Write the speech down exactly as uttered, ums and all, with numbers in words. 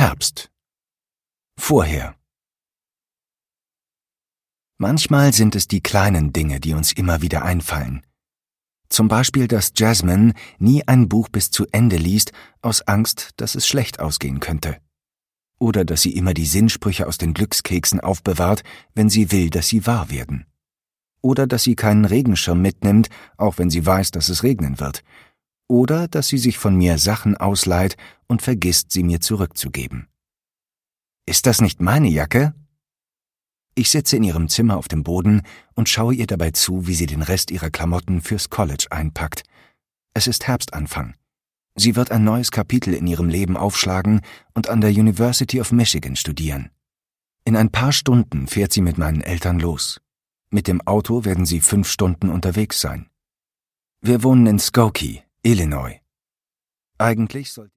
Herbst. Vorher. Manchmal sind es die kleinen Dinge, die uns immer wieder einfallen. Zum Beispiel, dass Jasmine nie ein Buch bis zu Ende liest, aus Angst, dass es schlecht ausgehen könnte. Oder dass sie immer die Sinnsprüche aus den Glückskeksen aufbewahrt, wenn sie will, dass sie wahr werden. Oder dass sie keinen Regenschirm mitnimmt, auch wenn sie weiß, dass es regnen wird. Oder dass sie sich von mir Sachen ausleiht und vergisst, sie mir zurückzugeben. Ist das nicht meine Jacke? Ich sitze in ihrem Zimmer auf dem Boden und schaue ihr dabei zu, wie sie den Rest ihrer Klamotten fürs College einpackt. Es ist Herbstanfang. Sie wird ein neues Kapitel in ihrem Leben aufschlagen und an der University of Michigan studieren. In ein paar Stunden fährt sie mit meinen Eltern los. Mit dem Auto werden sie fünf Stunden unterwegs sein. Wir wohnen in Skokie, Illinois. Eigentlich sollte